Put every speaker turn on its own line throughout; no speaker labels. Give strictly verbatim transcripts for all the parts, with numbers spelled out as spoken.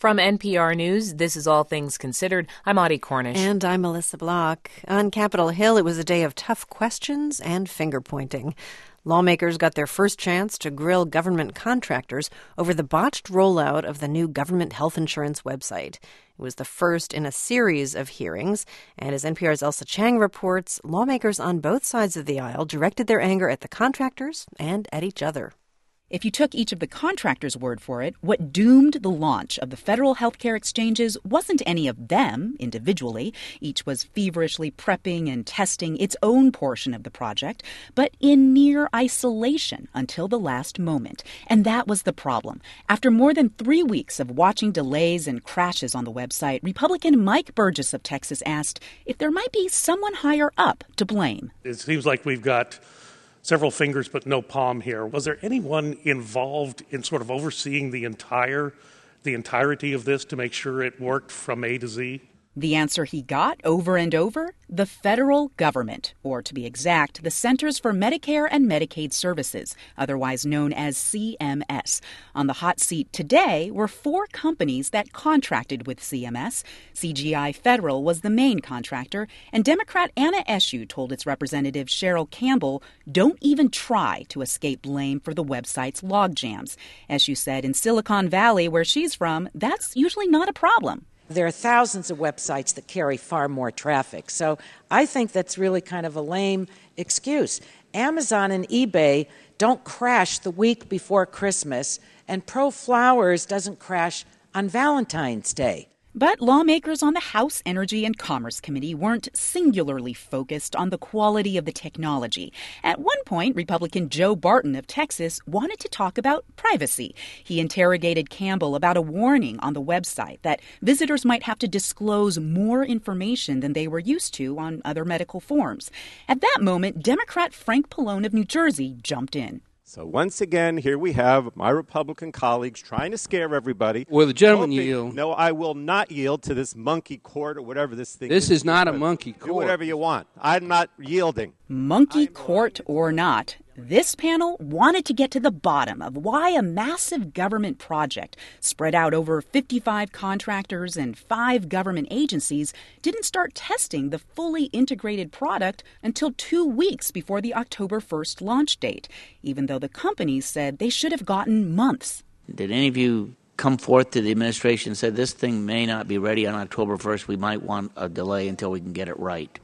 From N P R News, this is All Things Considered. I'm Audie Cornish.
And I'm Melissa Block. On Capitol Hill, it was a day of tough questions and finger-pointing. Lawmakers got their first chance to grill government contractors over the botched rollout of the new government health insurance website. It was the first in a series of hearings, and as N P R's Elsa Chang reports, lawmakers on both sides of the aisle directed their anger at the contractors and at each other.
If you took each of the contractors' word for it, what doomed the launch of the federal healthcare exchanges wasn't any of them individually. Each was feverishly prepping and testing its own portion of the project, but in near isolation until the last moment. And that was the problem. After more than three weeks of watching delays and crashes on the website, Republican Mike Burgess of Texas asked if there might be someone higher up to blame.
It seems like we've got several fingers but no palm here. Was there anyone involved in sort of overseeing the entire, the entirety of this to make sure it worked from A to Z?
The answer he got over and over? The federal government, or to be exact, the Centers for Medicare and Medicaid Services, otherwise known as C M S. On the hot seat today were four companies that contracted with C M S. C G I Federal was the main contractor, and Democrat Anna Eshoo told its representative Cheryl Campbell, don't even try to escape blame for the website's logjams. Eshoo said in Silicon Valley, where she's from, that's usually not a problem.
There are thousands of websites that carry far more traffic. So I think that's really kind of a lame excuse. Amazon and eBay don't crash the week before Christmas, and ProFlowers doesn't crash on Valentine's Day.
But lawmakers on the House Energy and Commerce Committee weren't singularly focused on the quality of the technology. At one point, Republican Joe Barton of Texas wanted to talk about privacy. He interrogated Campbell about a warning on the website that visitors might have to disclose more information than they were used to on other medical forms. At that moment, Democrat Frank Pallone of New Jersey jumped in.
So once again, here we have my Republican colleagues trying to scare everybody.
Well, the gentleman
hoping,
yield.
No, I will not yield to this monkey court or whatever this thing
this
is.
This is not a monkey court.
Do whatever you want. I'm not yielding.
Monkey court or not, this panel wanted to get to the bottom of why a massive government project spread out over fifty-five contractors and five government agencies didn't start testing the fully integrated product until two weeks before the October first launch date, even though the companies said they should have gotten months.
Did any of you come forth to the administration and say this thing may not be ready on October first, we might want a delay until we can get it right?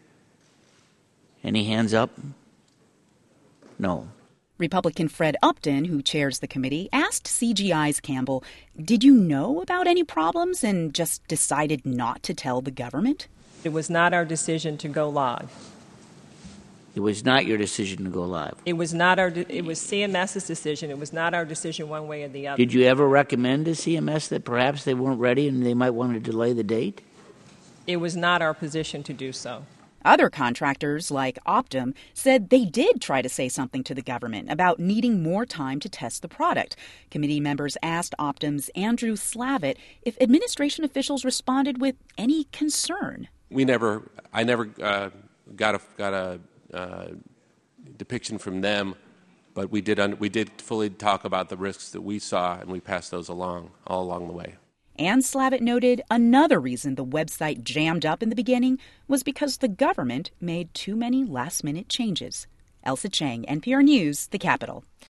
Any hands up? No.
Republican Fred Upton, who chairs the committee, asked C G I's Campbell, did you know about any problems and just decided not to tell the government?
It was not our decision to go live.
It was not your decision to go live.
It was not our. De- it was CMS's decision. It was not our decision one way or the other.
Did you ever recommend to C M S that perhaps they weren't ready and they might want to delay the date?
It was not our position to do so.
Other contractors, like Optum, said they did try to say something to the government about needing more time to test the product. Committee members asked Optum's Andrew Slavitt if administration officials responded with any concern.
We never, I never uh, got a got a uh, depiction from them, but we did un- we did fully talk about the risks that we saw, and we passed those along all along the way.
And Slavitt noted another reason the website jammed up in the beginning was because the government made too many last-minute changes. Elsa Chang, N P R News, The Capitol.